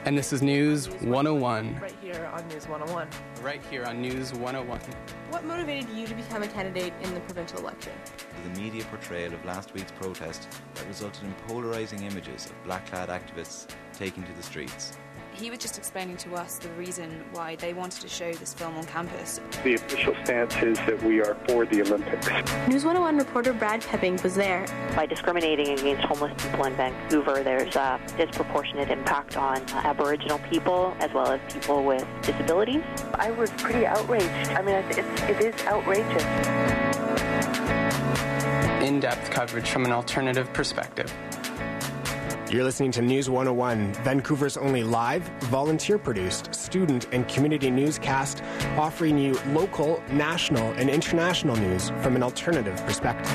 And this is News 101. Right here on News 101. Right here on News 101. What motivated you to become a candidate in the provincial election? The media portrayal of last week's protest that resulted in polarising images of black-clad activists taking to the streets. He was just explaining to us the reason why they wanted to show this film on campus. The official stance is that we are for the Olympics. News 101 reporter Brad Pepping was there. By discriminating against homeless people in Vancouver, there's a disproportionate impact on Aboriginal people as well as people with disabilities. I was pretty outraged. I mean, it is outrageous. In-depth coverage from an alternative perspective. You're listening to News 101, Vancouver's only live, volunteer-produced, student and community newscast, offering you local, national, and international news from an alternative perspective.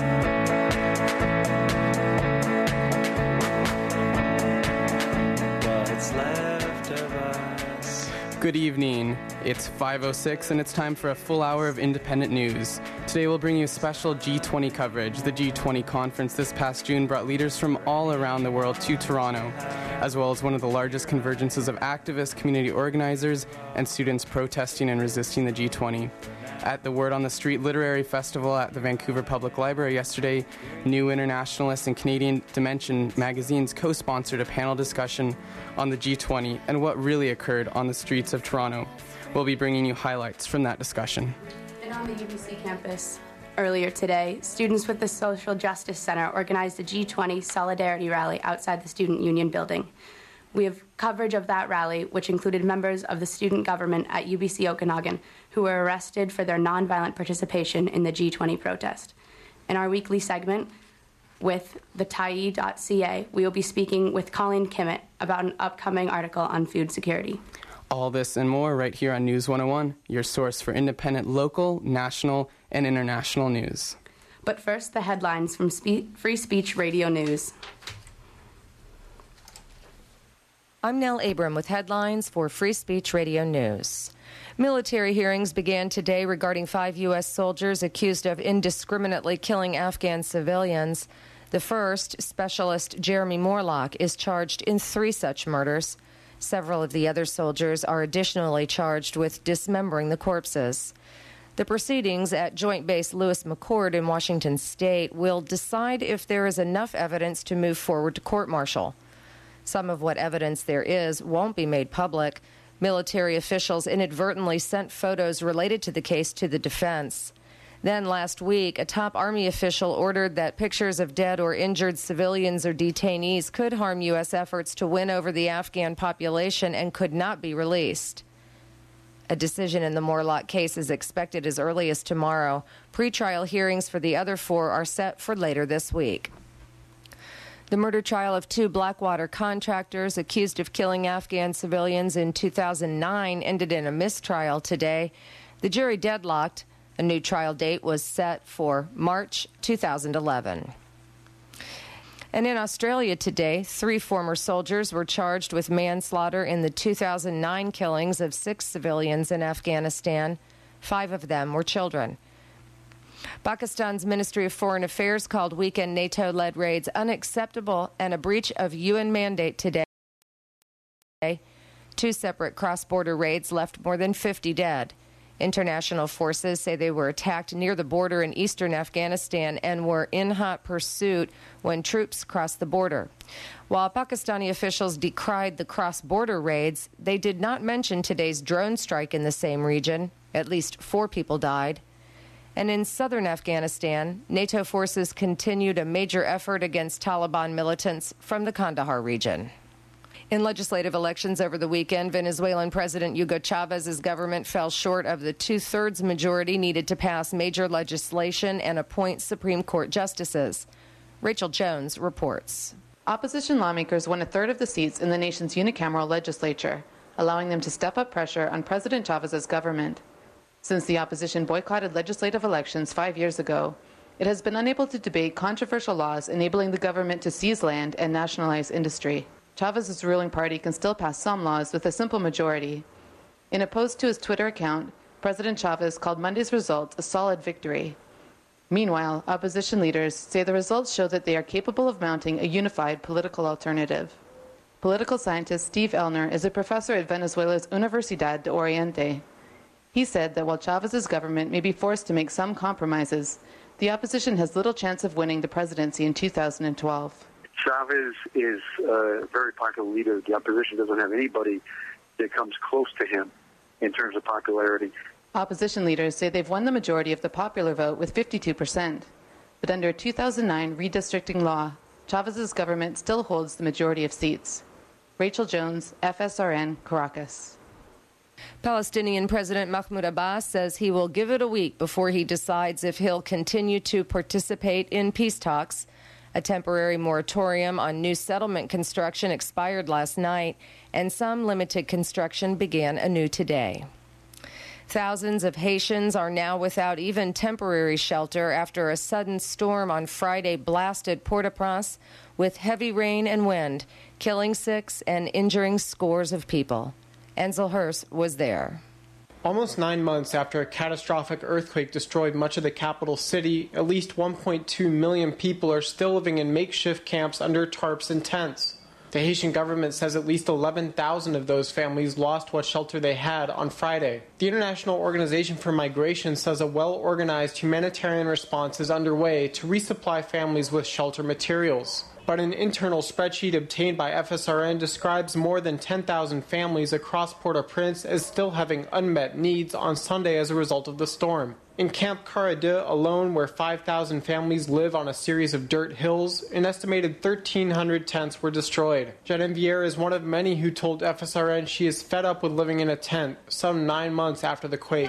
What's left of us? Good evening. It's 5:06 and it's time for a full hour of independent news. Today we'll bring you special G20 coverage. The G20 conference this past June brought leaders from all around the world to Toronto, as well as one of the largest convergences of activists, community organizers, and students protesting and resisting the G20. At the Word on the Street Literary Festival at the Vancouver Public Library yesterday, New Internationalist and Canadian Dimension magazines co-sponsored a panel discussion on the G20 and what really occurred on the streets of Toronto. We'll be bringing you highlights from that discussion. And on the UBC campus, earlier today, students with the Social Justice Center organized a G20 Solidarity Rally outside the Student Union building. We have coverage of that rally, which included members of the student government at UBC Okanagan who were arrested for their nonviolent participation in the G20 protest. In our weekly segment with the Tyee.ca, we will be speaking with Colleen Kimmett about an upcoming article on food security. All this and more right here on News 101, your source for independent local, national, and international news. But first, the headlines from Free Speech Radio News. I'm Nell Abram with headlines for Free Speech Radio News. Military hearings began today regarding 5 U.S. soldiers accused of indiscriminately killing Afghan civilians. The first, Specialist Jeremy Morlock, is charged in 3 such murders. Several of the other soldiers are additionally charged with dismembering the corpses. The proceedings at Joint Base Lewis McChord in Washington State will decide if there is enough evidence to move forward to court-martial. Some of what evidence there is won't be made public. Military officials inadvertently sent photos related to the case to the defense. Then last week, a top Army official ordered that pictures of dead or injured civilians or detainees could harm U.S. efforts to win over the Afghan population and could not be released. A decision in the Morlock case is expected as early as tomorrow. Pretrial hearings for the other 4 are set for later this week. The murder trial of 2 Blackwater contractors accused of killing Afghan civilians in 2009 ended in a mistrial today. The jury deadlocked. A new trial date was set for March 2011. And in Australia today, 3 former soldiers were charged with manslaughter in the 2009 killings of 6 civilians in Afghanistan. 5 of them were children. Pakistan's Ministry of Foreign Affairs called weekend NATO-led raids unacceptable and a breach of UN mandate today. 2 separate cross-border raids left more than 50 dead. International forces say they were attacked near the border in eastern Afghanistan and were in hot pursuit when troops crossed the border. While Pakistani officials decried the cross-border raids, they did not mention today's drone strike in the same region. At least 4 people died. And in southern Afghanistan, NATO forces continued a major effort against Taliban militants from the Kandahar region. In legislative elections over the weekend, Venezuelan President Hugo Chávez's government fell short of the 2/3 majority needed to pass major legislation and appoint Supreme Court justices. Rachel Jones reports. Opposition lawmakers won 1/3 of the seats in the nation's unicameral legislature, allowing them to step up pressure on President Chávez's government. Since the opposition boycotted legislative elections 5 years ago, it has been unable to debate controversial laws enabling the government to seize land and nationalize industry. Chávez's ruling party can still pass some laws with a simple majority. In a post to his Twitter account, President Chávez called Monday's result a solid victory. Meanwhile, opposition leaders say the results show that they are capable of mounting a unified political alternative. Political scientist Steve Elner is a professor at Venezuela's Universidad de Oriente. He said that while Chávez's government may be forced to make some compromises, the opposition has little chance of winning the presidency in 2012. Chávez is a very popular leader. The opposition doesn't have anybody that comes close to him in terms of popularity. Opposition leaders say they've won the majority of the popular vote with 52%. But under a 2009 redistricting law, Chávez's government still holds the majority of seats. Rachel Jones, FSRN, Caracas. Palestinian President Mahmoud Abbas says he will give it a week before he decides if he'll continue to participate in peace talks. A temporary moratorium on new settlement construction expired last night, and some limited construction began anew today. Thousands of Haitians are now without even temporary shelter after a sudden storm on Friday blasted Port-au-Prince with heavy rain and wind, killing 6 and injuring scores of people. Ansel Hurst was there. Almost 9 months after a catastrophic earthquake destroyed much of the capital city, at least 1.2 million people are still living in makeshift camps under tarps and tents. The Haitian government says at least 11,000 of those families lost what shelter they had on Friday. The International Organization for Migration says a well-organized humanitarian response is underway to resupply families with shelter materials. But an internal spreadsheet obtained by FSRN describes more than 10,000 families across Port-au-Prince as still having unmet needs on Sunday as a result of the storm. In Camp Caradeux alone, where 5,000 families live on a series of dirt hills, an estimated 1,300 tents were destroyed. Genevieve is one of many who told FSRN she is fed up with living in a tent some 9 months after the quake.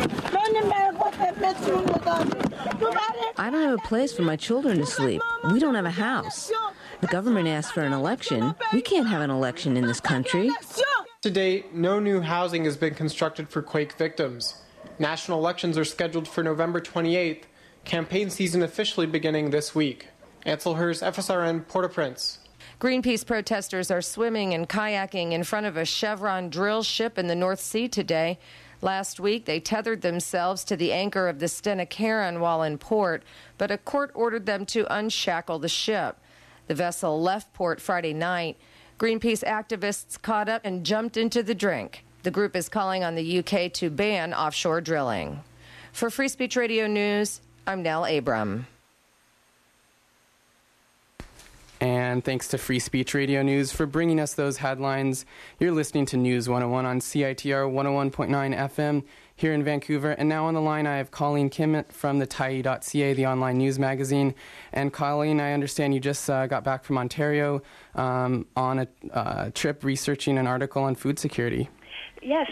I don't have a place for my children to sleep. We don't have a house. The government asked for an election. We can't have an election in this country. To date, no new housing has been constructed for quake victims. National elections are scheduled for November 28th, campaign season officially beginning this week. Ansel Hurst, FSRN, Port-au-Prince. Greenpeace protesters are swimming and kayaking in front of a Chevron drill ship in the North Sea today. Last week, they tethered themselves to the anchor of the Stena Carron while in port, but a court ordered them to unshackle the ship. The vessel left port Friday night. Greenpeace activists caught up and jumped into the drink. The group is calling on the UK to ban offshore drilling. For Free Speech Radio News, I'm Nell Abram. And thanks to Free Speech Radio News for bringing us those headlines. You're listening to News 101 on CITR 101.9 FM here in Vancouver. And now on the line, I have Colleen Kimmett from the Tyee.ca, the online news magazine. And Colleen, I understand you just got back from Ontario on a trip researching an article on food security. Yes,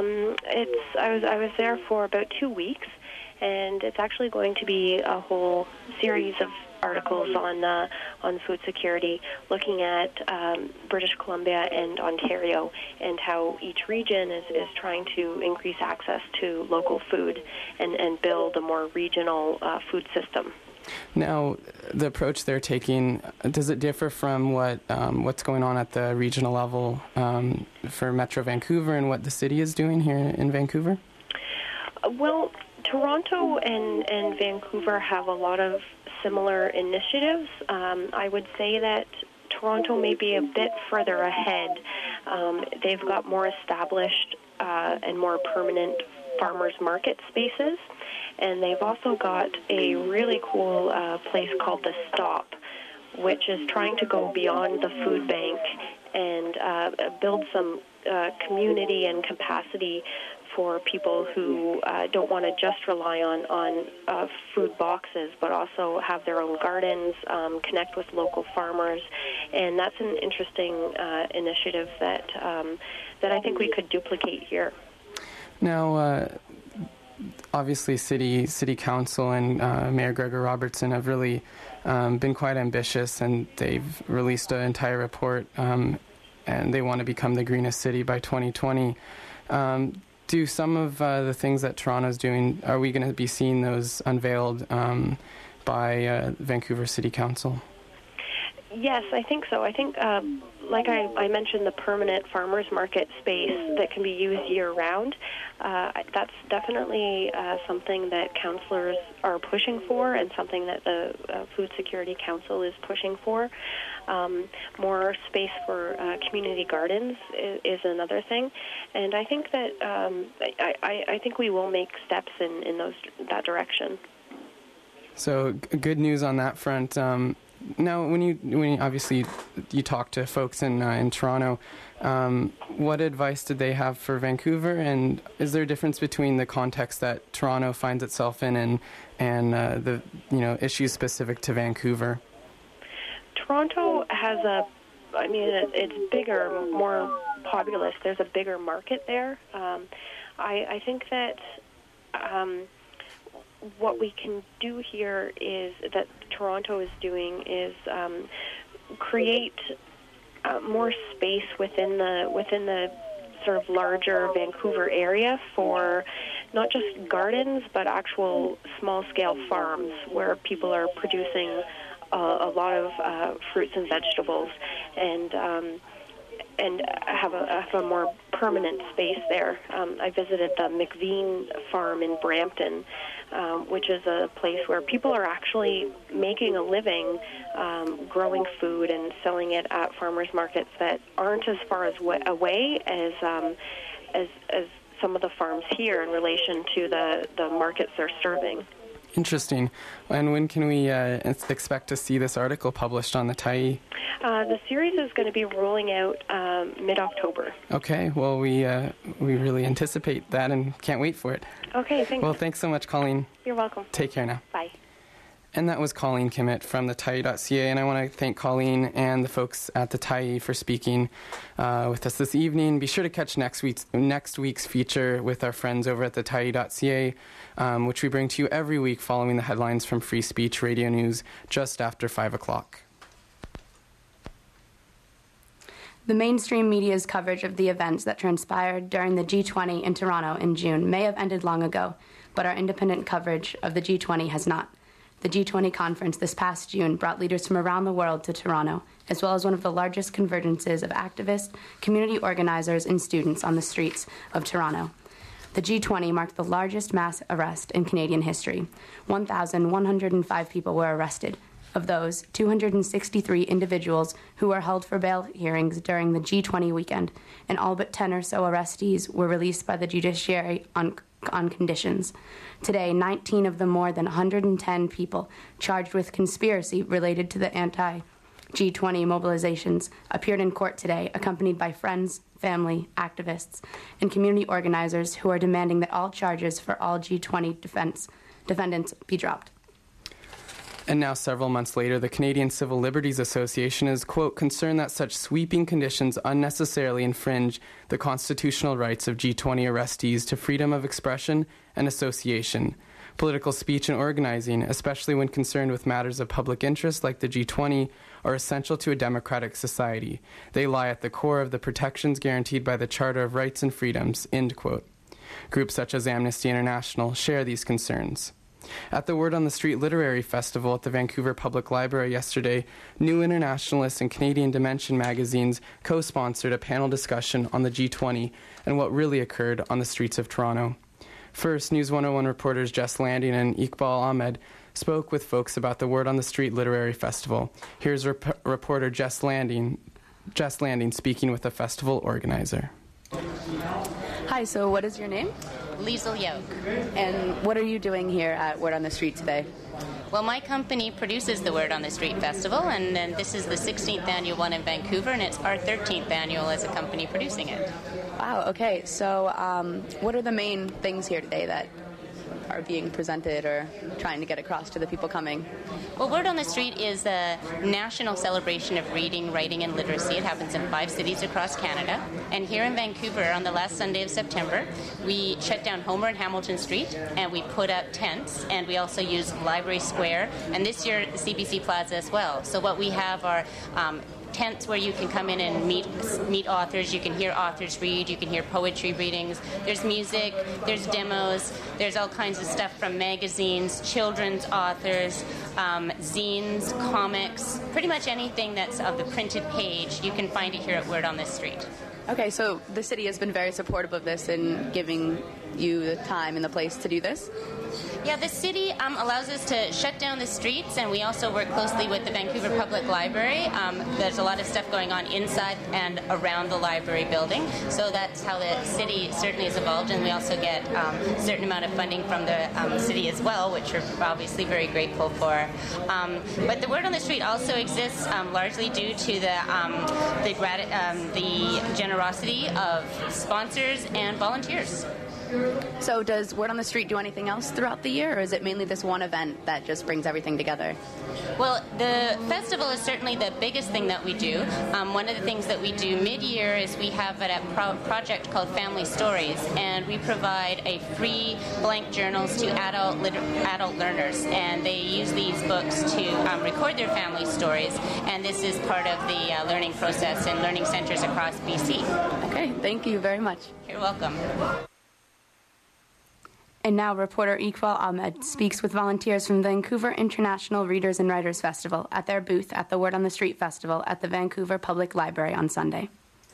I was there for about 2 weeks, and it's actually going to be a whole series of articles on food security, looking at British Columbia and Ontario and how each region is trying to increase access to local food and build a more regional food system. Now, the approach they're taking, does it differ from what's going on at the regional level for Metro Vancouver and what the city is doing here in Vancouver? Well, Toronto and Vancouver have a lot of similar initiatives. I would say that Toronto may be a bit further ahead. They've got more established and more permanent farmers market spaces. And they've also got a really cool place called The Stop, which is trying to go beyond the food bank and build some community and capacity for people who don't want to just rely on food boxes, but also have their own gardens, connect with local farmers. And that's an interesting initiative that I think we could duplicate here. Now, obviously, City Council and Mayor Gregor Robertson have really been quite ambitious, and they've released an entire report, and they want to become the greenest city by 2020. Do some of the things that Toronto's doing, are we going to be seeing those unveiled by Vancouver City Council? Yes, I think so. I think like I mentioned, the permanent farmers market space that can be used year-round, that's definitely something that councillors are pushing for and something that the Food Security Council is pushing for. More space for community gardens is another thing. And I think that I think we will make steps in that direction. So good news on that front. Now, when you obviously you talk to folks in Toronto, what advice did they have for Vancouver? And is there a difference between the context that Toronto finds itself in and the issues specific to Vancouver? Toronto has it's bigger, more populous. There's a bigger market there. I think that what we can do here is that Toronto is doing is create more space within the sort of larger Vancouver area for not just gardens but actual small-scale farms where people are producing a lot of fruits and vegetables and have a more permanent space there. I visited the McVean farm in Brampton, which is a place where people are actually making a living growing food and selling it at farmers markets that aren't as far away as some of the farms here in relation to the markets they're serving. Interesting. And when can we expect to see this article published on the Tyee? The series is going to be rolling out mid-October. Okay. Well, we really anticipate that and can't wait for it. Okay, thanks. Well, thanks so much, Colleen. You're welcome. Take care now. Bye. And that was Colleen Kimmett from the Tyee.ca, and I want to thank Colleen and the folks at the Tyee for speaking with us this evening. Be sure to catch next week's feature with our friends over at the Tyee.ca, which we bring to you every week following the headlines from Free Speech Radio News just after 5 o'clock. The mainstream media's coverage of the events that transpired during the G20 in Toronto in June may have ended long ago, but our independent coverage of the G20 has not. The G20 conference this past June brought leaders from around the world to Toronto, as well as one of the largest convergences of activists, community organizers, and students on the streets of Toronto. The G20 marked the largest mass arrest in Canadian history. 1,105 people were arrested. Of those, 263 individuals who were held for bail hearings during the G20 weekend, and all but 10 or so arrestees were released by the judiciary on conditions. Today, 19 of the more than 110 people charged with conspiracy related to the anti-G20 mobilizations appeared in court today, accompanied by friends, family, activists, and community organizers who are demanding that all charges for all G20 defendants be dropped. And now, several months later, the Canadian Civil Liberties Association is, quote, concerned that such sweeping conditions unnecessarily infringe the constitutional rights of G20 arrestees to freedom of expression and association. Political speech and organizing, especially when concerned with matters of public interest like the G20, are essential to a democratic society. They lie at the core of the protections guaranteed by the Charter of Rights and Freedoms, end quote. Groups such as Amnesty International share these concerns. At the Word on the Street Literary Festival at the Vancouver Public Library yesterday, New Internationalist and Canadian Dimension magazines co-sponsored a panel discussion on the G20 and what really occurred on the streets of Toronto. First, News 101 reporters Jess Landing and Iqbal Ahmed spoke with folks about the Word on the Street Literary Festival. Here's reporter Jess Landing speaking with a festival organizer. Hi, so what is your name? Liesl Yoke. And what are you doing here at Word on the Street today? Well, my company produces the Word on the Street Festival, and this is the 16th annual one in Vancouver, and it's our 13th annual as a company producing it. Wow, okay. So what are the main things here today that are being presented or trying to get across to the people coming? Well, Word on the Street is a national celebration of reading, writing, and literacy. It happens in 5 cities across Canada. And here in Vancouver, on the last Sunday of September, we shut down Homer and Hamilton Street, and we put up tents, and we also use Library Square, and this year, the CBC Plaza as well. So what we have are tents where you can come in and meet authors. You can hear authors read. You can hear poetry readings. There's music. There's demos. There's all kinds of stuff from magazines, children's authors, zines, comics, pretty much anything that's of the printed page. You can find it here at Word on the Street. Okay, so the city has been very supportive of this and giving you the time and the place to do this? Yeah, the city allows us to shut down the streets, and we also work closely with the Vancouver Public Library. There's a lot of stuff going on inside and around the library building, so that's how the city certainly has evolved, and we also get a certain amount of funding from the city as well, which we're obviously very grateful for. But the Word on the Street also exists largely due to the generosity of sponsors and volunteers. So does Word on the Street do anything else throughout the year, or is it mainly this one event that just brings everything together? Well, the festival is certainly the biggest thing that we do. One of the things that we do mid-year is we have a project called Family Stories, and we provide a free blank journals to adult learners, and they use these books to record their family stories, and this is part of the learning process in learning centres across BC. Okay, thank you very much. You're welcome. And now reporter Iqbal Ahmed speaks with volunteers from the Vancouver International Readers and Writers Festival at their booth at the Word on the Street Festival at the Vancouver Public Library on Sunday.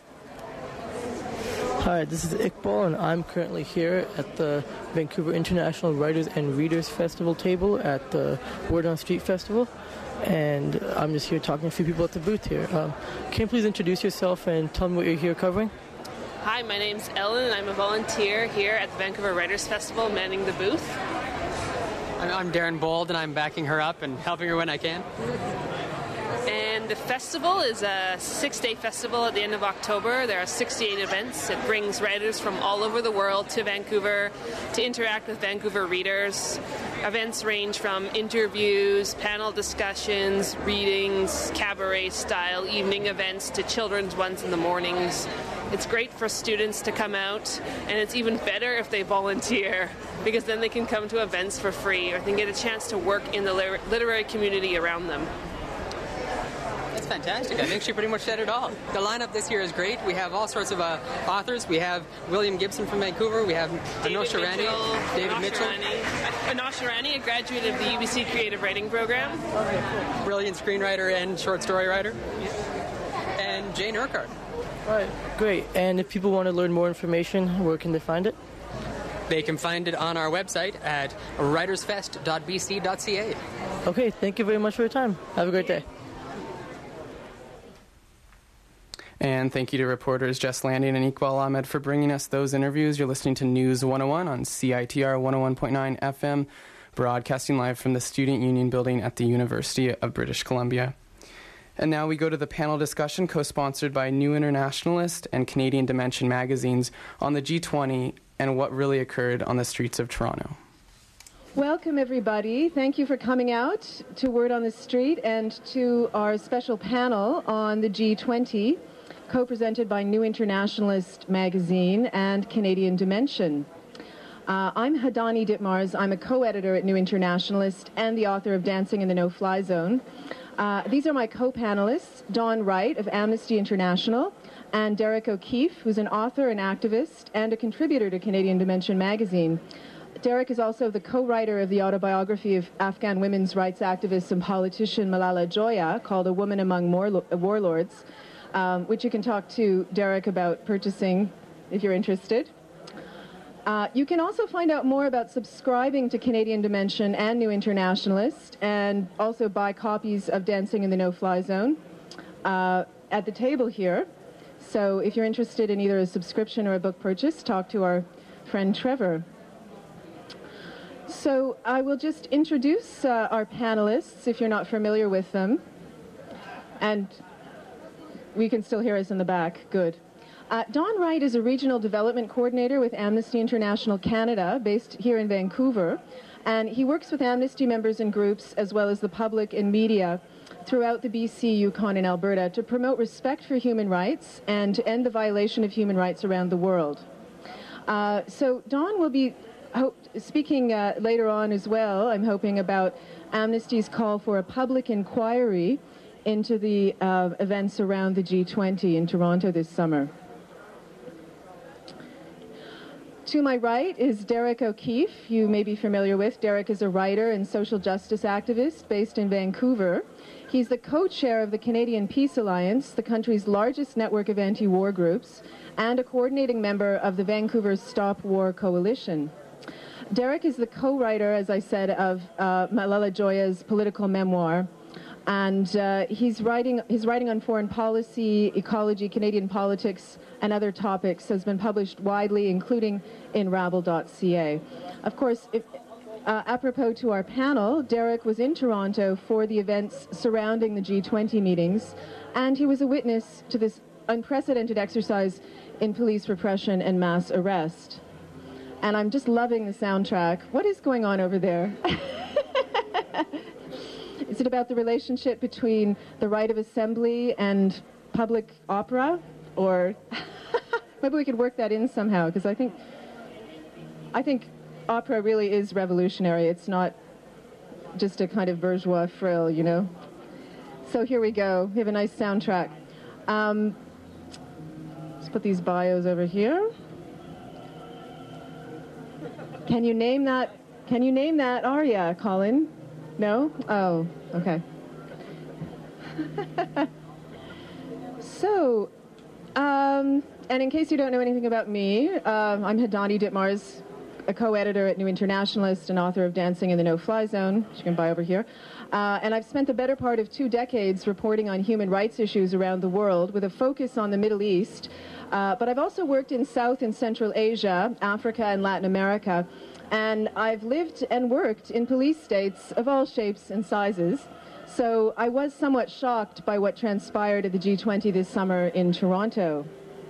Hi, this is Iqbal, and I'm currently here at the Vancouver International Writers and Readers Festival table at the Word on the Street Festival. And I'm just here talking to a few people at the booth here. Can you please introduce yourself and tell me what you're here covering? Hi, my name's Ellen, and I'm a volunteer here at the Vancouver Writers Festival, manning the booth. I'm Darren Bold, and I'm backing her up and helping her when I can. And the festival is a 6-day festival at the end of October. There are 68 events. It brings writers from all over the world to Vancouver to interact with Vancouver readers. Events range from interviews, panel discussions, readings, cabaret-style evening events to children's ones in the mornings. It's great for students to come out, and it's even better if they volunteer, because then they can come to events for free or they can get a chance to work in the literary community around them. That's fantastic. I think she pretty much said it all. The lineup this year is great. We have all sorts of authors. We have William Gibson from Vancouver. We have Anosha Rani, David Mitchell. Anosha Rani, a graduate of the UBC Creative Writing Program. Brilliant screenwriter and short story writer. And Jane Urquhart. All right, great. And if people want to learn more information, where can they find it? They can find it on our website at writersfest.bc.ca. Okay, thank you very much for your time. Have a great day. And thank you to reporters Jess Landian and Iqbal Ahmed for bringing us those interviews. You're listening to News 101 on CITR 101.9 FM, broadcasting live from the Student Union Building at the University of British Columbia. And now we go to the panel discussion co-sponsored by New Internationalist and Canadian Dimension magazines on the G20 and what really occurred on the streets of Toronto. Welcome, everybody. Thank you for coming out to Word on the Street and to our special panel on the G20, co-presented by New Internationalist magazine and Canadian Dimension. I'm Hadani Ditmars. I'm a co-editor at New Internationalist and the author of Dancing in the No-Fly Zone. These are my co-panelists, Dawn Wright of Amnesty International, and Derek O'Keefe, who's an author and activist and a contributor to Canadian Dimension magazine. Derek is also the co-writer of the autobiography of Afghan women's rights activist and politician Malala Joya, called A Woman Among Warlords, which you can talk to Derek about purchasing if you're interested. You can also find out more about subscribing to Canadian Dimension and New Internationalist, and also buy copies of Dancing in the No-Fly Zone at the table here. So if you're interested in either a subscription or a book purchase, talk to our friend Trevor. So I will just introduce our panelists, if you're not familiar with them. And we can still hear us in the back. Good. Dawn Wright is a regional development coordinator with Amnesty International Canada, based here in Vancouver, and he works with Amnesty members and groups, as well as the public and media, throughout the BC, Yukon, and Alberta to promote respect for human rights and to end the violation of human rights around the world. So Dawn will be speaking later on as well, I'm hoping, about Amnesty's call for a public inquiry into the events around the G20 in Toronto this summer. To my right is Derek O'Keefe, you may be familiar with. Derek is a writer and social justice activist based in Vancouver. He's the co-chair of the Canadian Peace Alliance, the country's largest network of anti-war groups, and a coordinating member of the Vancouver Stop War Coalition. Derek is the co-writer, as I said, of Malala Joya's political memoir, and his writing on foreign policy, ecology, Canadian politics, and other topics has been published widely, including in Rabble.ca. Of course, apropos to our panel, Derek was in Toronto for the events surrounding the G20 meetings, and he was a witness to this unprecedented exercise in police repression and mass arrest. And I'm just loving the soundtrack. What is going on over there? Is it about the relationship between the right of assembly and public opera? Or maybe we could work that in somehow, because I think opera really is revolutionary. It's not just a kind of bourgeois frill, you know? So here we go. We have a nice soundtrack. Let's put these bios over here. Can you name that aria, Colin? No? Oh, okay. So, and in case you don't know anything about me, I'm Hadani Ditmars, a co-editor at New Internationalist and author of Dancing in the No-Fly Zone, which you can buy over here. And I've spent the better part of 2 decades reporting on human rights issues around the world with a focus on the Middle East. But I've also worked in South and Central Asia, Africa, and Latin America. And I've lived and worked in police states of all shapes and sizes. So I was somewhat shocked by what transpired at the G20 this summer in Toronto.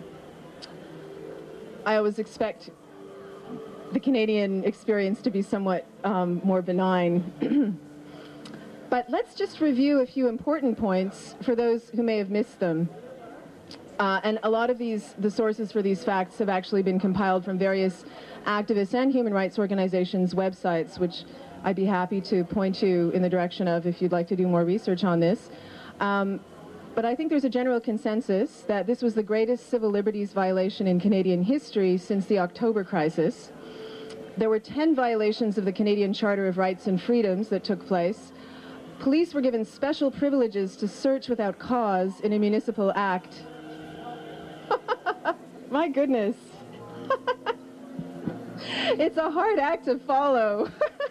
I always expect the Canadian experience to be somewhat more benign. But let's just review a few important points for those who may have missed them. And a lot of the sources for these facts have actually been compiled from various activists and human rights organizations' websites, which I'd be happy to point you in the direction of if you'd like to do more research on this. But I think there's a general consensus that this was the greatest civil liberties violation in Canadian history since the October crisis. There were 10 violations of the Canadian Charter of Rights and Freedoms that took place. Police were given special privileges to search without cause in a municipal act. My goodness. It's a hard act to follow.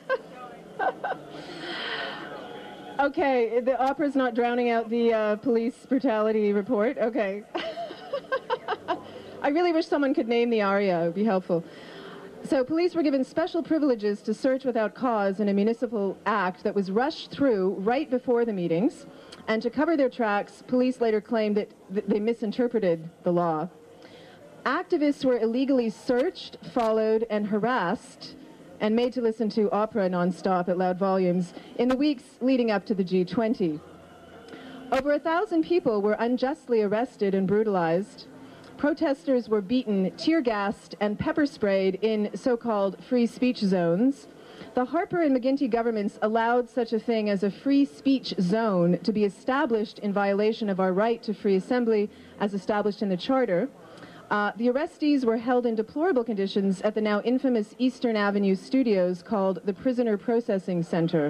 Okay, the opera's not drowning out the police brutality report. Okay. I really wish someone could name the aria. It would be helpful. So police were given special privileges to search without cause in a municipal act that was rushed through right before the meetings. And to cover their tracks, police later claimed that they misinterpreted the law. Activists were illegally searched, followed, and harassed, and made to listen to opera nonstop at loud volumes in the weeks leading up to the G20. Over 1,000 people were unjustly arrested and brutalized. Protesters were beaten, tear-gassed, and pepper-sprayed in so-called free speech zones. The Harper and McGuinty governments allowed such a thing as a free speech zone to be established in violation of our right to free assembly as established in the Charter. The arrestees were held in deplorable conditions at the now infamous Eastern Avenue studios called the Prisoner Processing Center.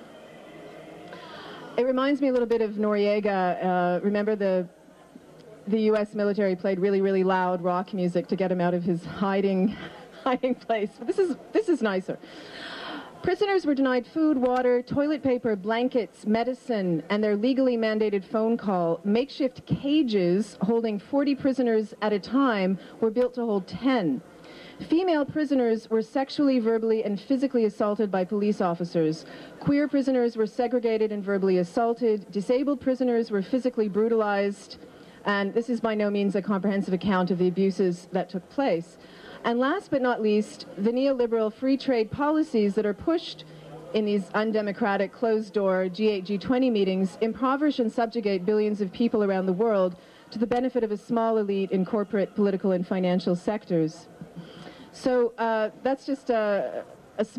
It reminds me a little bit of Noriega. Remember the U.S. military played really, really loud rock music to get him out of his hiding place. But this is nicer. Prisoners were denied food, water, toilet paper, blankets, medicine, and their legally mandated phone call. Makeshift cages holding 40 prisoners at a time were built to hold 10. Female prisoners were sexually, verbally, and physically assaulted by police officers. Queer prisoners were segregated and verbally assaulted. Disabled prisoners were physically brutalized. And this is by no means a comprehensive account of the abuses that took place. And last but not least, the neoliberal free trade policies that are pushed in these undemocratic, closed-door G8, G20 meetings impoverish and subjugate billions of people around the world to the benefit of a small elite in corporate, political, and financial sectors. So that's just a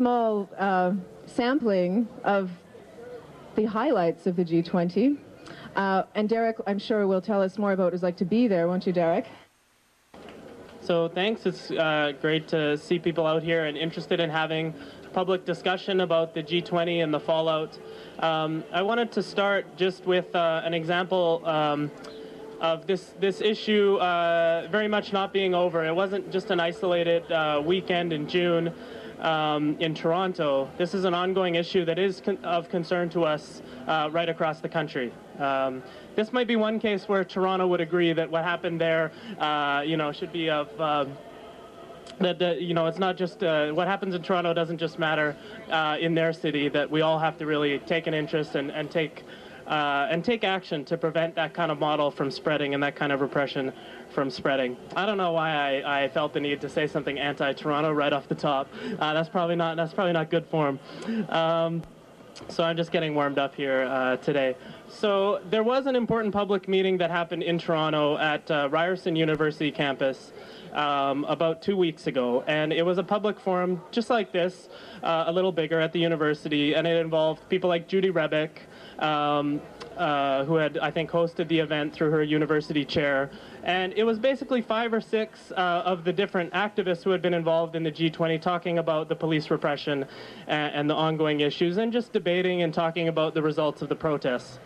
small sampling of the highlights of the G20. And Derek, I'm sure, will tell us more about what it was like to be there, won't you, Derek? So thanks. It's great to see people out here and interested in having public discussion about the G20 and the fallout. I wanted to start just with an example of this issue very much not being over. It wasn't just an isolated weekend in June in Toronto. This is an ongoing issue that is of concern to us right across the country. This might be one case where Toronto would agree that what happened there, should be of it's not just what happens in Toronto doesn't just matter in their city. That we all have to really take an interest and take action to prevent that kind of model from spreading and that kind of repression from spreading. I don't know why I felt the need to say something anti-Toronto right off the top. That's probably not good form. So I'm just getting warmed up here today. So there was an important public meeting that happened in Toronto at Ryerson University campus about 2 weeks ago, and it was a public forum just like this, a little bigger at the university, and it involved people like Judy Rebick, who had, I think, hosted the event through her university chair. And it was basically 5 or 6 of the different activists who had been involved in the G20 talking about the police repression and the ongoing issues, and just debating and talking about the results of the protests.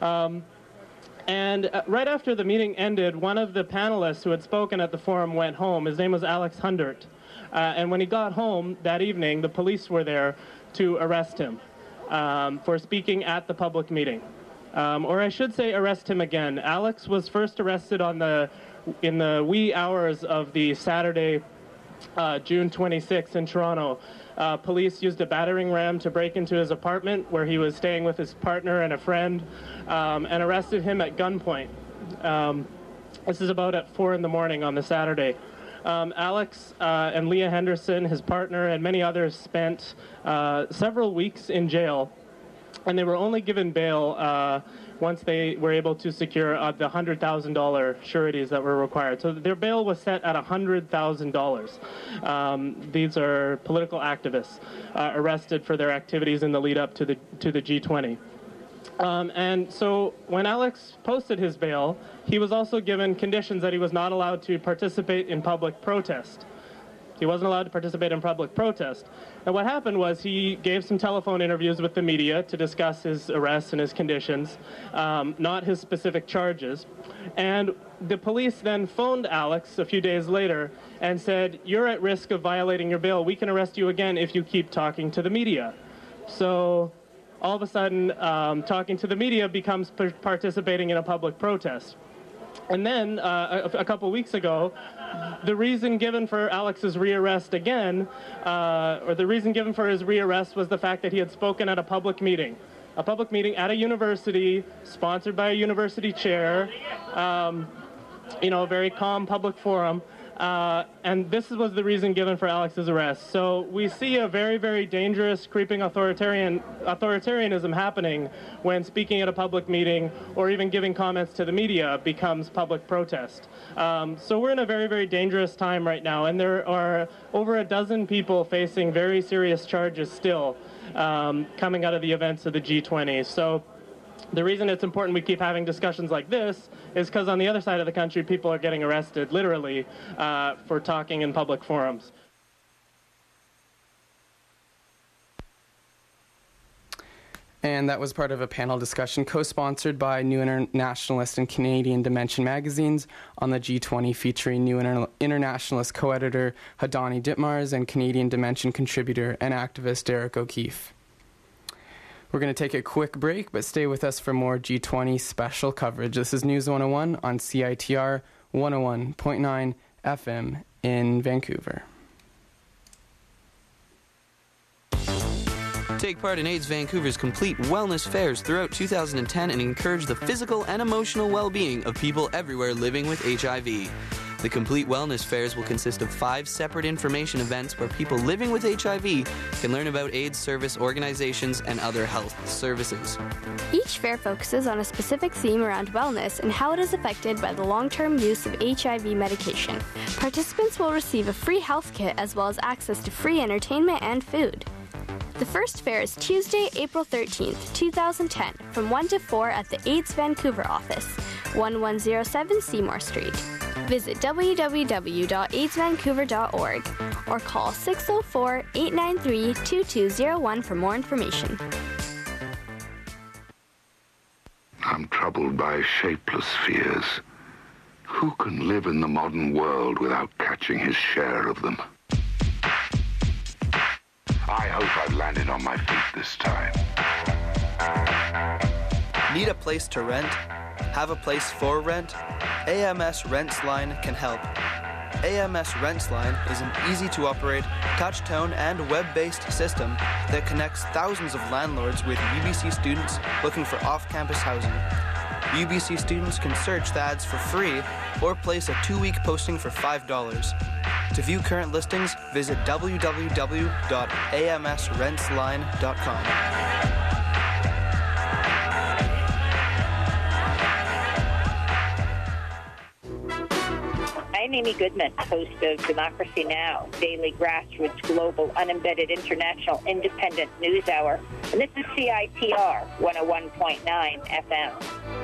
And right after the meeting ended, one of the panelists who had spoken at the forum went home. His name was Alex Hundert. And when he got home that evening, the police were there to arrest him for speaking at the public meeting. Or I should say arrest him again. Alex was first arrested in the wee hours of the Saturday, June 26th in Toronto. Police used a battering ram to break into his apartment where he was staying with his partner and a friend, and arrested him at gunpoint. This is about at 4 in the morning on the Saturday. Alex and Leah Henderson, his partner, and many others spent several weeks in jail, and they were only given bail once they were able to secure the $100,000 sureties that were required. So their bail was set at $100,000. These are political activists arrested for their activities in the lead up to the G20. And so when Alex posted his bail, he was also given conditions that he was not allowed to participate in public protest. He wasn't allowed to participate in public protest. And what happened was he gave some telephone interviews with the media to discuss his arrest and his conditions, not his specific charges. And the police then phoned Alex a few days later and said, "You're at risk of violating your bail. We can arrest you again if you keep talking to the media." So all of a sudden, talking to the media becomes participating in a public protest. And then, a couple weeks ago, the reason given for Alex's rearrest again, or the reason given for his rearrest was the fact that he had spoken at a public meeting at a university, sponsored by a university chair, a very calm public forum. And this was the reason given for Alex's arrest. So we see a very, very dangerous, creeping authoritarianism happening when speaking at a public meeting or even giving comments to the media becomes public protest. So we're in a very, very dangerous time right now, and there are over a dozen people facing very serious charges still coming out of the events of the G20. So the reason it's important we keep having discussions like this is because on the other side of the country, people are getting arrested, literally, for talking in public forums. And that was part of a panel discussion co-sponsored by New Internationalist and Canadian Dimension magazines on the G20, featuring New Internationalist co-editor Hadani Ditmars and Canadian Dimension contributor and activist Derek O'Keefe. We're going to take a quick break, but stay with us for more G20 special coverage. This is News 101 on CITR 101.9 FM in Vancouver. Take part in AIDS Vancouver's complete wellness fairs throughout 2010 and encourage the physical and emotional well-being of people everywhere living with HIV. The complete wellness fairs will consist of 5 separate information events where people living with HIV can learn about AIDS service organizations and other health services. Each fair focuses on a specific theme around wellness and how it is affected by the long-term use of HIV medication. Participants will receive a free health kit as well as access to free entertainment and food. The first fair is Tuesday, April 13th, 2010, from 1 to 4 at the AIDS Vancouver office, 1107 Seymour Street. Visit www.aidsvancouver.org or call 604-893-2201 for more information. I'm troubled by shapeless fears. Who can live in the modern world without catching his share of them? I hope I've landed on my feet this time. Need a place to rent? Have a place for rent? AMS Rents Line can help. AMS Rents Line is an easy-to-operate, touch-tone, and web-based system that connects thousands of landlords with UBC students looking for off-campus housing. UBC students can search the ads for free or place a 2-week posting for $5. To view current listings, visit www.amsrentsline.com. I'm Amy Goodman, host of Democracy Now!, daily grassroots, global, unembedded, international, independent news hour. And this is CITR 101.9 FM.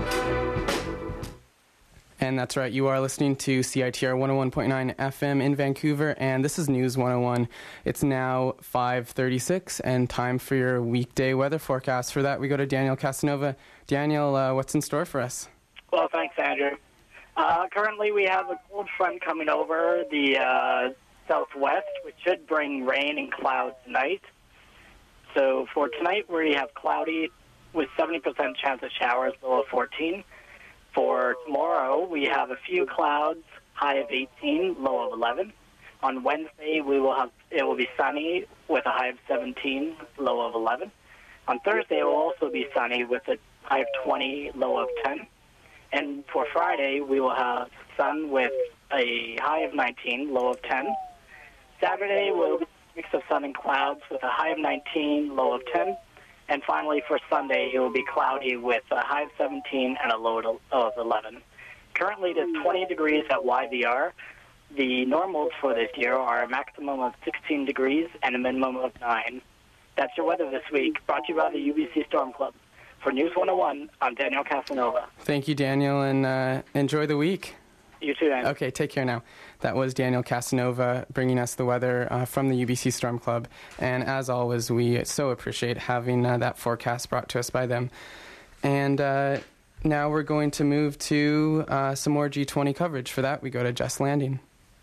And that's right, you are listening to CITR 101.9 FM in Vancouver, and this is News 101. It's now 5:36 and time for your weekday weather forecast. For that, we go to Daniel Casanova. Daniel, what's in store for us? Well, thanks, Andrew. Currently, we have a cold front coming over the southwest, which should bring rain and clouds tonight. So for tonight, we have cloudy with 70% chance of showers, low of 14. For tomorrow, we have a few clouds, high of 18, low of 11. On Wednesday, it will be sunny with a high of 17, low of 11. On Thursday, it will also be sunny with a high of 20, low of 10. And for Friday, we will have sun with a high of 19, low of 10. Saturday will be a mix of sun and clouds with a high of 19, low of 10. And finally, for Sunday, it will be cloudy with a high of 17 and a low of 11. Currently, it is 20 degrees at YVR. The normals for this year are a maximum of 16 degrees and a minimum of 9. That's your weather this week, brought to you by the UBC Storm Club. For News 101, I'm Daniel Casanova. Thank you, Daniel, and enjoy the week. You too, Andrew. Okay, take care now. That was Daniel Casanova bringing us the weather from the UBC Storm Club. And as always, we so appreciate having that forecast brought to us by them. And now we're going to move to some more G20 coverage. For that, we go to Jess Landing.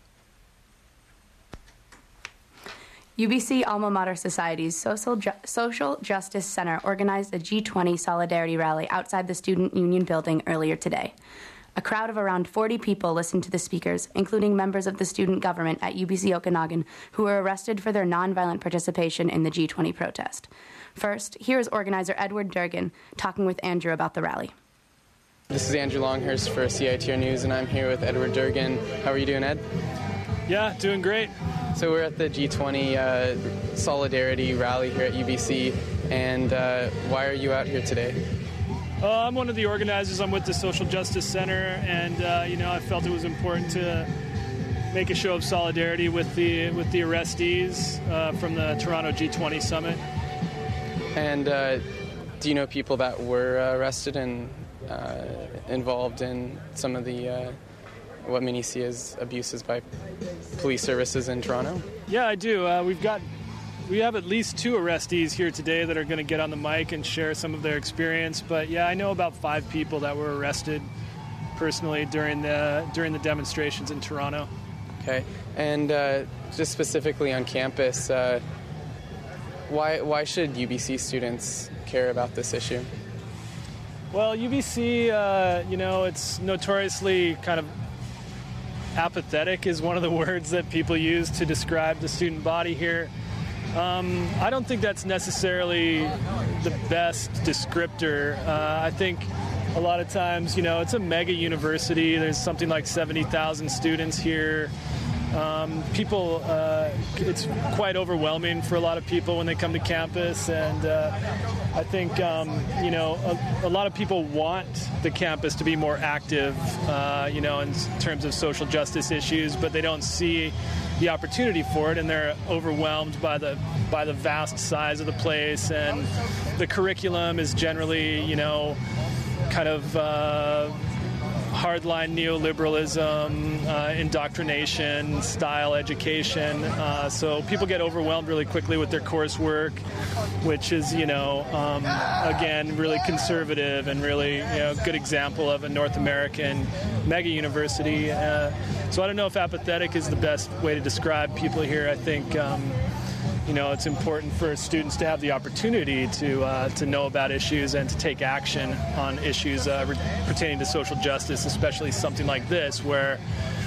UBC Alma Mater Society's Social Justice Center organized a G20 solidarity rally outside the Student Union building earlier today. A crowd of around 40 people listened to the speakers, including members of the student government at UBC Okanagan, who were arrested for their nonviolent participation in the G20 protest. First, here is organizer Edward Durgan talking with Andrew about the rally. This is Andrew Longhurst for CITR News, and I'm here with Edward Durgan. How are you doing, Ed? Yeah, doing great. So we're at the G20 Solidarity Rally here at UBC, and why are you out here today? I'm one of the organizers. I'm with the Social Justice Center, and I felt it was important to make a show of solidarity with the arrestees from the Toronto G20 summit. And do you know people that were arrested and involved in some of the what many see as abuses by police services in Toronto? Yeah, I do. We have at least 2 arrestees here today that are going to get on the mic and share some of their experience. But yeah, I know about 5 people that were arrested personally during the demonstrations in Toronto. Okay, and just specifically on campus, why should UBC students care about this issue? Well, UBC, it's notoriously kind of apathetic is one of the words that people use to describe the student body here. I don't think that's necessarily the best descriptor. I think a lot of times, it's a mega university. There's something like 70,000 students here. People, it's quite overwhelming for a lot of people when they come to campus, and I think, a lot of people want the campus to be more active, in terms of social justice issues, but they don't see the opportunity for it, and they're overwhelmed by the vast size of the place, and the curriculum is generally, kind of hardline neoliberalism, indoctrination, style education. So people get overwhelmed really quickly with their coursework, which is, again, really conservative and really, good example of a North American mega university. So I don't know if apathetic is the best way to describe people here. I think, it's important for students to have the opportunity to know about issues and to take action on issues pertaining to social justice, especially something like this, where,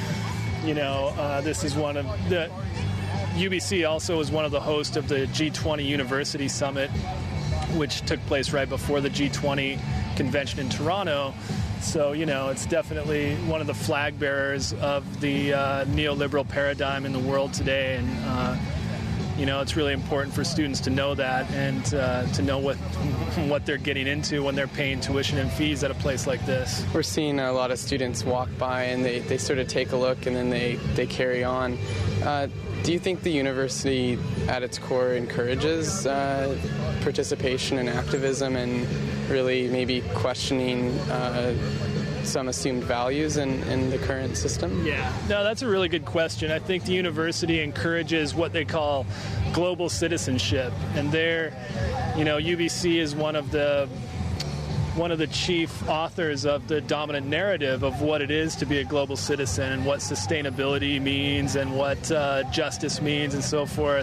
this is one of the... UBC also was one of the hosts of the G20 University Summit, which took place right before the G20 convention in Toronto. So, it's definitely one of the flag bearers of the neoliberal paradigm in the world today. And, it's really important for students to know that and to know what they're getting into when they're paying tuition and fees at a place like this. We're seeing a lot of students walk by and they sort of take a look and then they carry on. Do you think the university at its core encourages participation and activism and really maybe questioning some assumed values in the current system? Yeah, no, that's a really good question. I think the university encourages what they call global citizenship, and there, UBC is one of the chief authors of the dominant narrative of what it is to be a global citizen and what sustainability means and what justice means and so forth.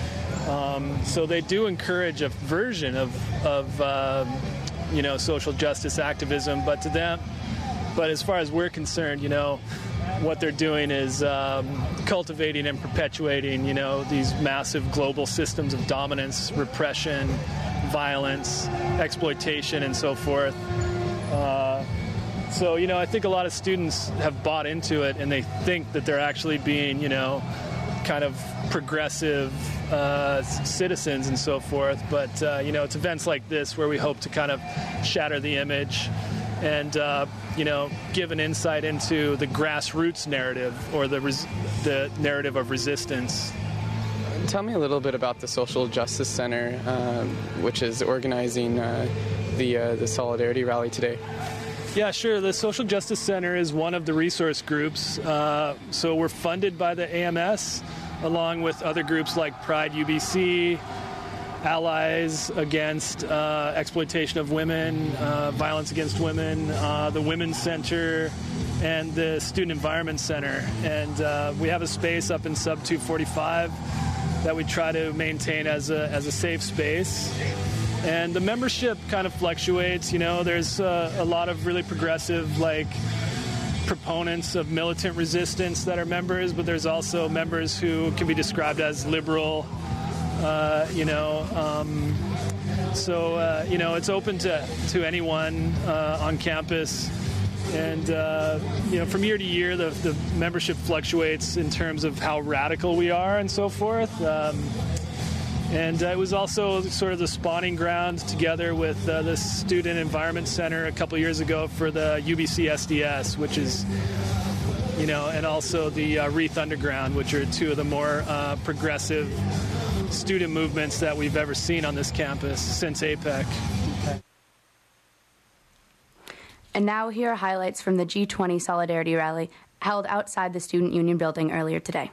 So they do encourage a version of social justice activism, but as far as we're concerned, what they're doing is cultivating and perpetuating, these massive global systems of dominance, repression, violence, exploitation, and so forth. So, I think a lot of students have bought into it, and they think that they're actually being, kind of progressive citizens and so forth. But, it's events like this where we hope to kind of shatter the image and, give an insight into the grassroots narrative or the narrative of resistance. Tell me a little bit about the Social Justice Center, which is organizing the Solidarity Rally today. Yeah, sure. The Social Justice Center is one of the resource groups. So we're funded by the AMS, along with other groups like Pride UBC, Allies Against Exploitation of Women, Violence Against Women, the Women's Center, and the Student Environment Center. And we have a space up in Sub 245 that we try to maintain as a safe space. And the membership kind of fluctuates. There's a lot of really progressive, proponents of militant resistance that are members, but there's also members who can be described as liberal. So it's open to anyone on campus. And, from year to year, the membership fluctuates in terms of how radical we are and so forth. And it was also sort of the spawning ground together with the Student Environment Center a couple years ago for the UBC SDS, which is, and also the Wreath Underground, which are two of the more progressive student movements that we've ever seen on this campus since APEC. And now here are highlights from the G20 Solidarity Rally held outside the Student Union building earlier today.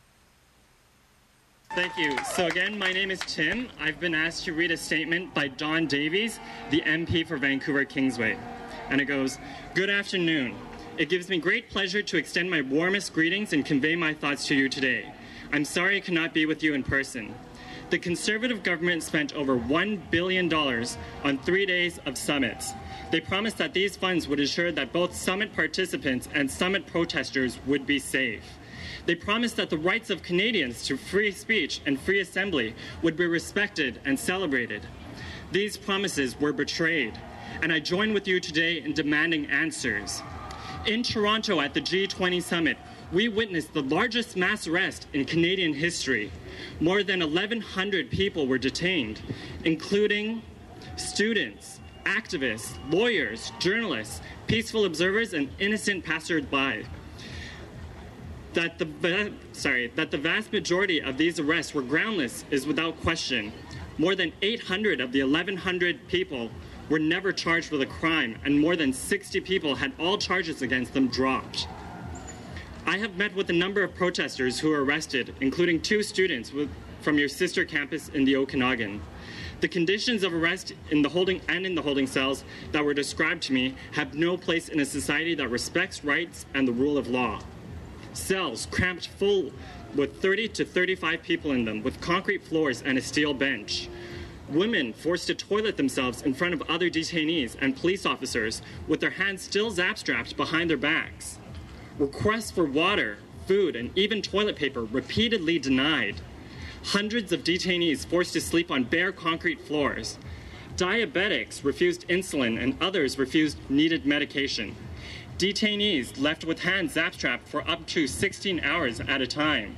Thank you. So again, my name is Tim. I've been asked to read a statement by Don Davies, the MP for Vancouver Kingsway. And it goes, "Good afternoon. It gives me great pleasure to extend my warmest greetings and convey my thoughts to you today. I'm sorry I could not be with you in person. The Conservative government spent over $1 billion on 3 days of summits. They promised that these funds would ensure that both summit participants and summit protesters would be safe. They promised that the rights of Canadians to free speech and free assembly would be respected and celebrated. These promises were betrayed, and I join with you today in demanding answers. In Toronto at the G20 summit, we witnessed the largest mass arrest in Canadian history. More than 1,100 people were detained, including students, activists, lawyers, journalists, peaceful observers, and innocent passersby. That the vast majority of these arrests were groundless is without question. More than 800 of the 1,100 people were never charged with a crime, and more than 60 people had all charges against them dropped. I have met with a number of protesters who were arrested, including 2 students from your sister campus in the Okanagan. The conditions of arrest in the holding cells that were described to me have no place in a society that respects rights and the rule of law. Cells cramped full with 30 to 35 people in them, with concrete floors and a steel bench. Women forced to toilet themselves in front of other detainees and police officers with their hands still zap-strapped behind their backs. Requests for water, food, and even toilet paper repeatedly denied. Hundreds of detainees forced to sleep on bare concrete floors. Diabetics refused insulin and others refused needed medication. Detainees left with hands zap-strapped for up to 16 hours at a time.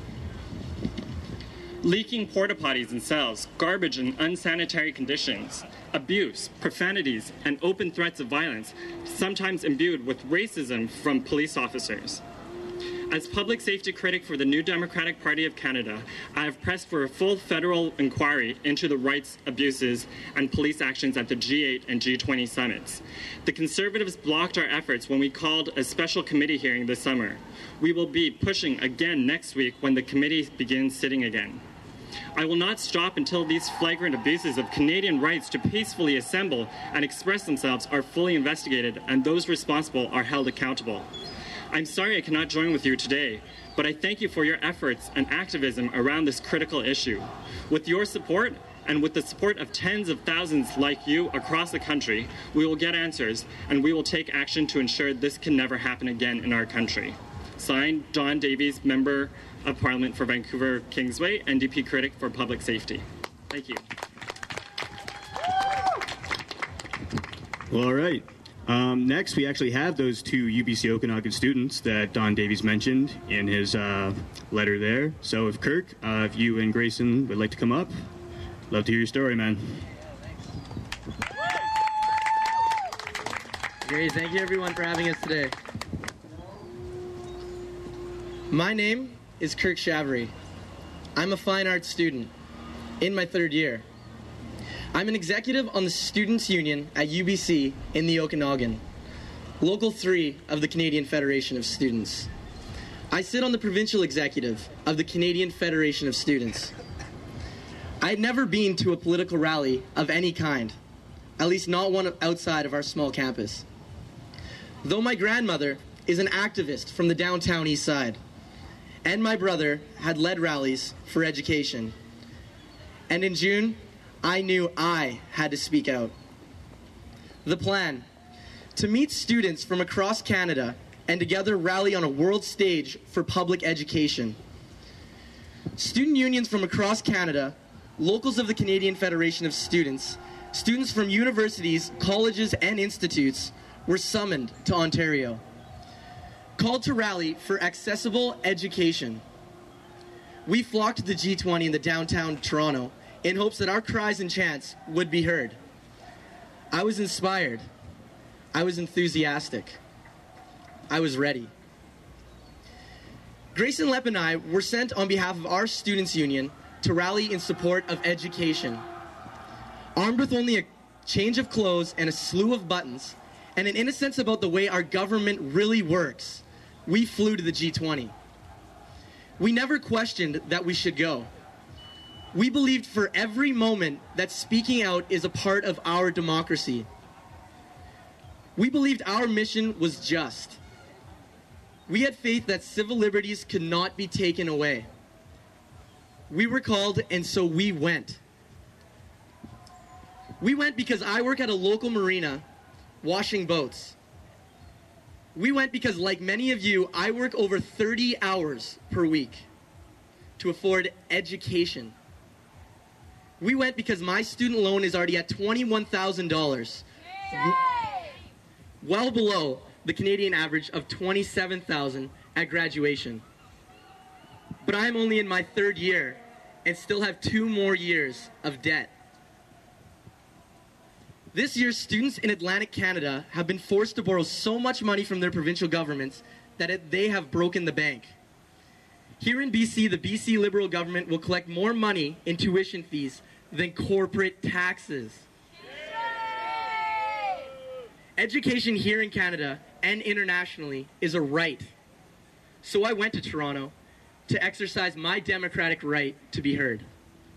Leaking porta potties in cells, garbage and unsanitary conditions, abuse, profanities, and open threats of violence, sometimes imbued with racism from police officers. As public safety critic for the New Democratic Party of Canada, I have pressed for a full federal inquiry into the rights abuses and police actions at the G8 and G20 summits. The Conservatives blocked our efforts when we called a special committee hearing this summer. We will be pushing again next week when the committee begins sitting again. I will not stop until these flagrant abuses of Canadian rights to peacefully assemble and express themselves are fully investigated and those responsible are held accountable. I'm sorry I cannot join with you today, but I thank you for your efforts and activism around this critical issue. With your support, and with the support of tens of thousands like you across the country, we will get answers, and we will take action to ensure this can never happen again in our country. Signed, Don Davies, Member of Parliament for Vancouver Kingsway, NDP critic for public safety. Thank you. Well, all right. Next, we actually have those 2 UBC Okanagan students that Don Davies mentioned in his letter there. So if Kirk, if you and Grayson would like to come up, love to hear your story, man. Great, thank you everyone for having us today. My name is Kirk Shavery. I'm a fine arts student in my 3rd year. I'm an executive on the Students' Union at UBC in the Okanagan, Local 3 of the Canadian Federation of Students. I sit on the provincial executive of the Canadian Federation of Students. I had never been to a political rally of any kind, at least not one outside of our small campus. Though my grandmother is an activist from the downtown east side, and my brother had led rallies for education. And in June, I knew I had to speak out. The plan: to meet students from across Canada and together rally on a world stage for public education. Student unions from across Canada, locals of the Canadian Federation of Students, students from universities, colleges, and institutes were summoned to Ontario, called to rally for accessible education. We flocked to the G20 in the downtown Toronto in hopes that our cries and chants would be heard. I was inspired. I was enthusiastic. I was ready. Grayson Lepp and I were sent on behalf of our students' union to rally in support of education. Armed with only a change of clothes and a slew of buttons, and an innocence about the way our government really works, we flew to the G20. We never questioned that we should go. We believed for every moment that speaking out is a part of our democracy. We believed our mission was just. We had faith that civil liberties could not be taken away. We were called, and so we went. We went because I work at a local marina washing boats. We went because, like many of you, I work over 30 hours per week to afford education. We went because my student loan is already at $21,000, well below the Canadian average of $27,000 at graduation. But I'm only in my third year and still have 2 more years of debt. This year, students in Atlantic Canada have been forced to borrow so much money from their provincial governments that they have broken the bank. Here in BC, the BC Liberal government will collect more money in tuition fees than corporate taxes. Education here in Canada and internationally is a right. So I went to Toronto to exercise my democratic right to be heard.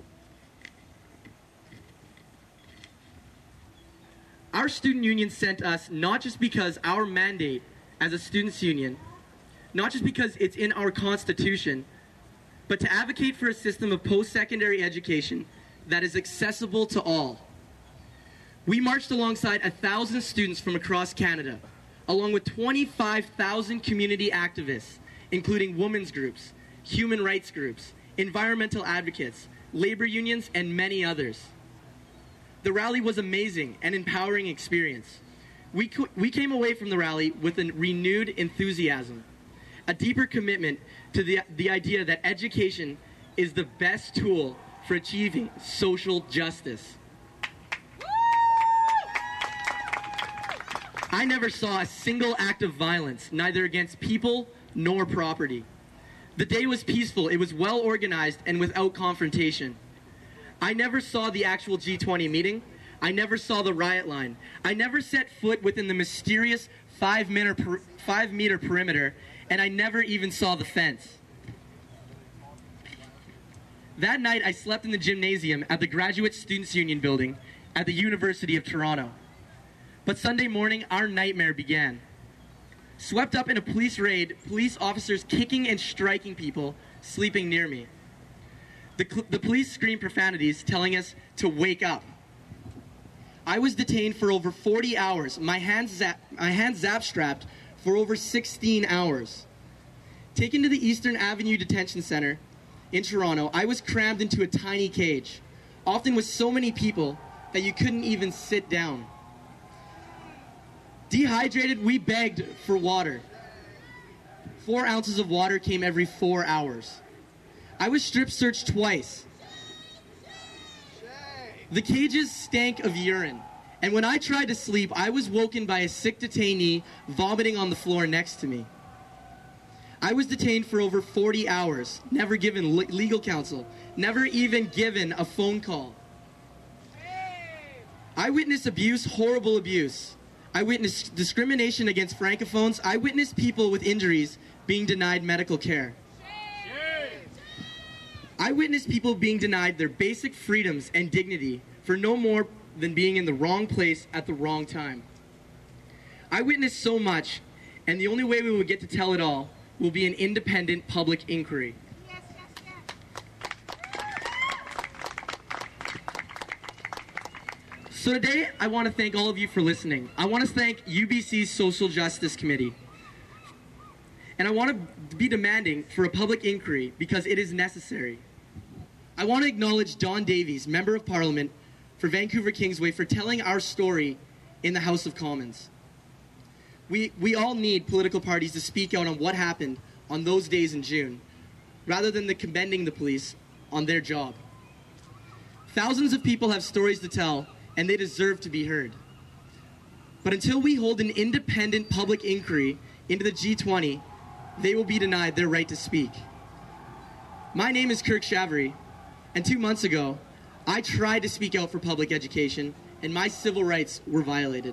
Our student union sent us not just because our mandate as a students' union, not just because it's in our constitution, but to advocate for a system of post-secondary education that is accessible to all. We marched alongside 1,000 students from across Canada, along with 25,000 community activists, including women's groups, human rights groups, environmental advocates, labor unions, and many others. The rally was amazing and empowering experience. We came away from the rally with a renewed enthusiasm, a deeper commitment to the idea that education is the best tool for achieving social justice. I never saw a single act of violence, neither against people nor property. The day was peaceful, it was well organized, and without confrontation. I never saw the actual G20 meeting. I never saw the riot line. I never set foot within the mysterious 5-meter perimeter, and I never even saw the fence. That night, I slept in the gymnasium at the Graduate Students' Union building at the University of Toronto. But Sunday morning, our nightmare began. Swept up in a police raid, police officers kicking and striking people sleeping near me. The police screamed profanities, telling us to wake up. I was detained for over 40 hours, my hands zap-strapped for over 16 hours. Taken to the Eastern Avenue Detention Center in Toronto, I was crammed into a tiny cage, often with so many people that you couldn't even sit down. Dehydrated, we begged for water. 4 ounces of water came every 4 hours. I was strip searched twice. The cages stank of urine, and when I tried to sleep, I was woken by a sick detainee vomiting on the floor next to me. I was detained for over 40 hours, never given legal counsel, never even given a phone call. I witnessed abuse, horrible abuse. I witnessed discrimination against francophones. I witnessed people with injuries being denied medical care. I witnessed people being denied their basic freedoms and dignity for no more than being in the wrong place at the wrong time. I witnessed so much, and the only way we will get to tell it all will be an independent public inquiry. So today, I want to thank all of you for listening. I want to thank UBC's Social Justice Committee. And I want to be demanding for a public inquiry because it is necessary. I want to acknowledge Don Davies, Member of Parliament for Vancouver Kingsway, for telling our story in the House of Commons. We all need political parties to speak out on what happened on those days in June, rather than commending the police on their job. Thousands of people have stories to tell, and they deserve to be heard. But until we hold an independent public inquiry into the G20, they will be denied their right to speak. My name is Kirk Shavery, and 2 months ago, I tried to speak out for public education, and my civil rights were violated.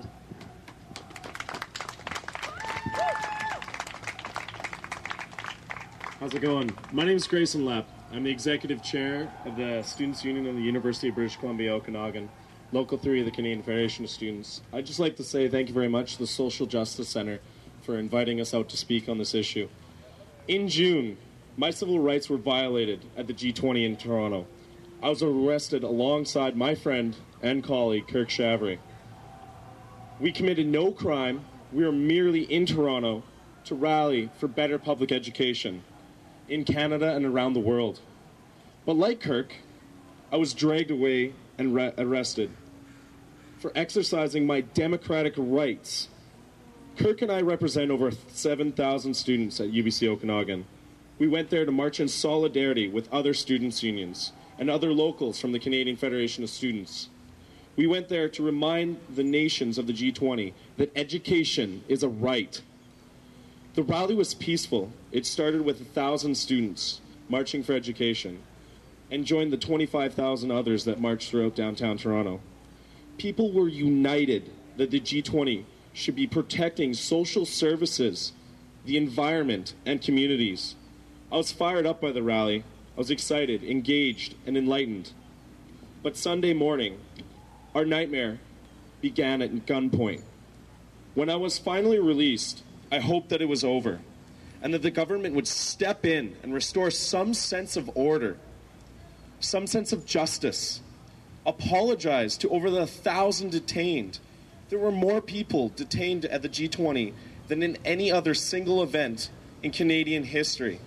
How's it going? My name is Grayson Lepp. I'm the Executive Chair of the Students' Union of the University of British Columbia, Okanagan, Local 3 of the Canadian Federation of Students. I'd just like to say thank you very much to the Social Justice Centre for inviting us out to speak on this issue. In June, my civil rights were violated at the G20 in Toronto. I was arrested alongside my friend and colleague, Kirk Shavery. We committed no crime. We were merely in Toronto to rally for better public education in Canada and around the world. But like Kirk, I was dragged away and arrested for exercising my democratic rights Kirk and I represent over 7,000 students at UBC Okanagan. We went there to march in solidarity with other students' unions and other locals from the Canadian Federation of Students. We went there to remind the nations of the G20 that education is a right. The rally was peaceful. It started with 1,000 students marching for education and joined the 25,000 others that marched throughout downtown Toronto. People were united that the G20 should be protecting social services, the environment, and communities. I was fired up by the rally. I was excited, engaged, and enlightened. But Sunday morning, our nightmare began at gunpoint. When I was finally released, I hoped that it was over and that the government would step in and restore some sense of order, some sense of justice, apologize to over 1,000 detained. There were more people detained at the G20 than in any other single event in Canadian history,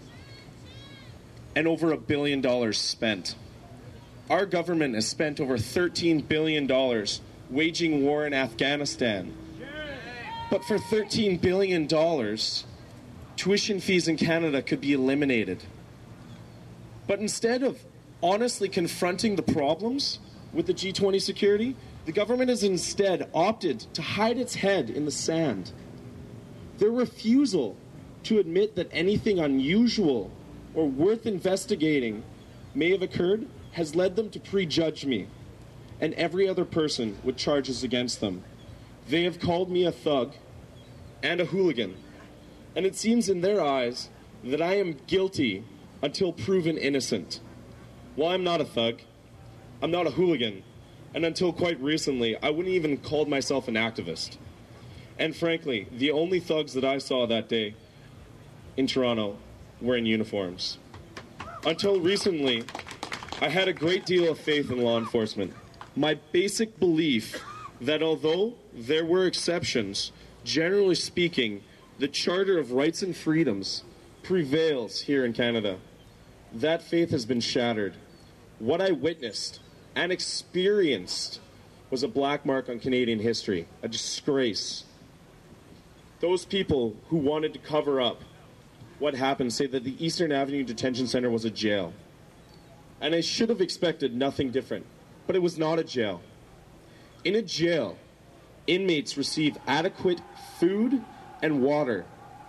and over $1 billion spent. Our government has spent over $13 billion waging war in Afghanistan. But for $13 billion, tuition fees in Canada could be eliminated. But instead of honestly confronting the problems with the G20 security, the government has instead opted to hide its head in the sand. Their refusal to admit that anything unusual or worth investigating may have occurred has led them to prejudge me and every other person with charges against them. They have called me a thug and a hooligan, and it seems in their eyes that I am guilty until proven innocent. Well, I'm not a thug, I'm not a hooligan, and until quite recently, I wouldn't even called myself an activist. And frankly, the only thugs that I saw that day in Toronto were in uniforms. Until recently, I had a great deal of faith in law enforcement. My basic belief that although there were exceptions, generally speaking, the Charter of Rights and Freedoms prevails here in Canada. That faith has been shattered. What I witnessed and experienced was a black mark on Canadian history, a disgrace. Those people who wanted to cover up what happened say that the Eastern Avenue Detention Center was a jail. And I should have expected nothing different, but it was not a jail. In a jail, inmates receive adequate food and water.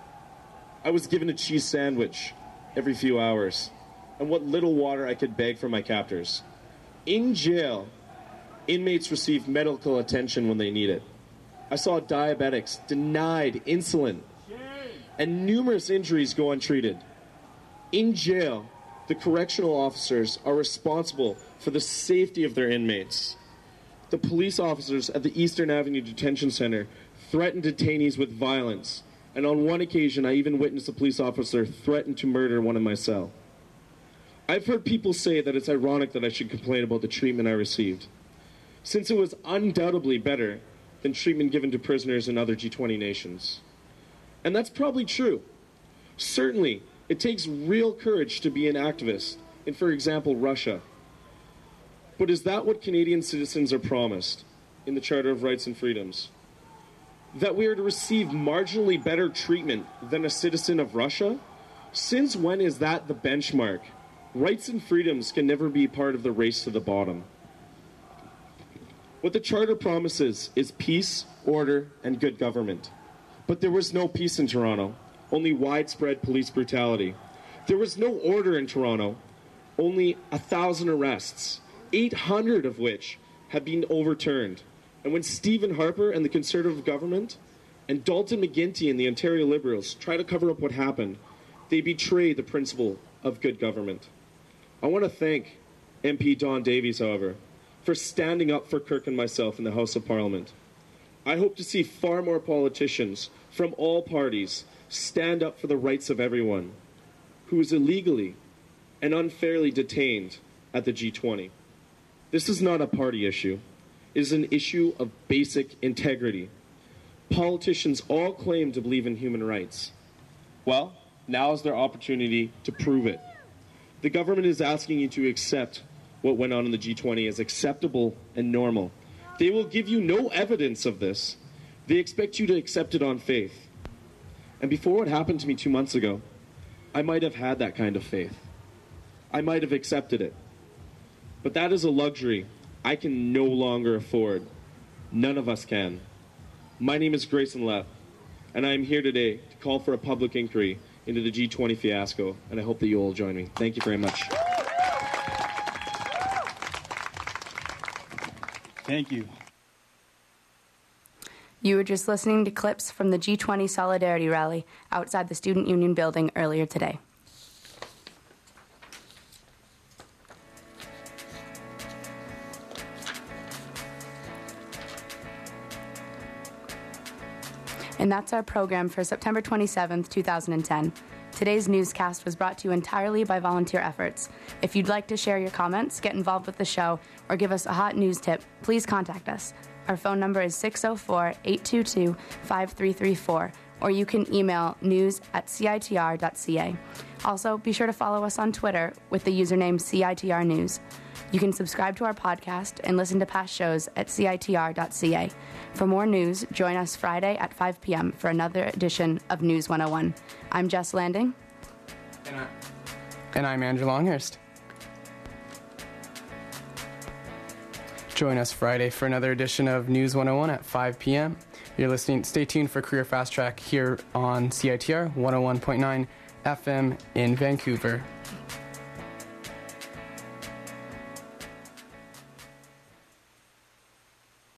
I was given a cheese sandwich every few hours, and what little water I could beg from my captors. In jail, inmates receive medical attention when they need it. I saw diabetics denied insulin, and numerous injuries go untreated. In jail, the correctional officers are responsible for the safety of their inmates. The police officers at the Eastern Avenue Detention Center threatened detainees with violence, and on one occasion I even witnessed a police officer threaten to murder one in my cell. I've heard people say that it's ironic that I should complain about the treatment I received, since it was undoubtedly better than treatment given to prisoners in other G20 nations. And that's probably true. Certainly, it takes real courage to be an activist in, for example, Russia. But is that what Canadian citizens are promised in the Charter of Rights and Freedoms? That we are to receive marginally better treatment than a citizen of Russia? Since when is that the benchmark? Rights and freedoms can never be part of the race to the bottom. What the Charter promises is peace, order, and good government. But there was no peace in Toronto, only widespread police brutality. There was no order in Toronto, only 1,000 arrests, 800 of which have been overturned. And when Stephen Harper and the Conservative government and Dalton McGuinty and the Ontario Liberals try to cover up what happened, they betray the principle of good government. I want to thank MP Don Davies, however, for standing up for Kirk and myself in the House of Parliament. I hope to see far more politicians from all parties stand up for the rights of everyone who is illegally and unfairly detained at the G20. This is not a party issue. It is an issue of basic integrity. Politicians all claim to believe in human rights. Well, now is their opportunity to prove it. The government is asking you to accept what went on in the G20 as acceptable and normal. They will give you no evidence of this. They expect you to accept it on faith. And before what happened to me 2 months ago, I might have had that kind of faith. I might have accepted it. But that is a luxury I can no longer afford. None of us can. My name is Grayson Lepp, and I am here today to call for a public inquiry into the G20 fiasco, and I hope that you all join me. Thank you very much. Thank you. You were just listening to clips from the G20 Solidarity Rally outside the Student Union building earlier today. And that's our program for September 27th, 2010. Today's newscast was brought to you entirely by volunteer efforts. If you'd like to share your comments, get involved with the show, or give us a hot news tip, please contact us. Our phone number is 604-822-5334, or you can email news@citr.ca. Also, be sure to follow us on Twitter with the username CITR News. You can subscribe to our podcast and listen to past shows at citr.ca. For more news, join us Friday at 5 p.m. for another edition of News 101. I'm Jess Landing. And I'm Andrew Longhurst. Join us Friday for another edition of News 101 at 5 p.m. You're listening. Stay tuned for Career Fast Track here on CITR 101.9 FM in Vancouver.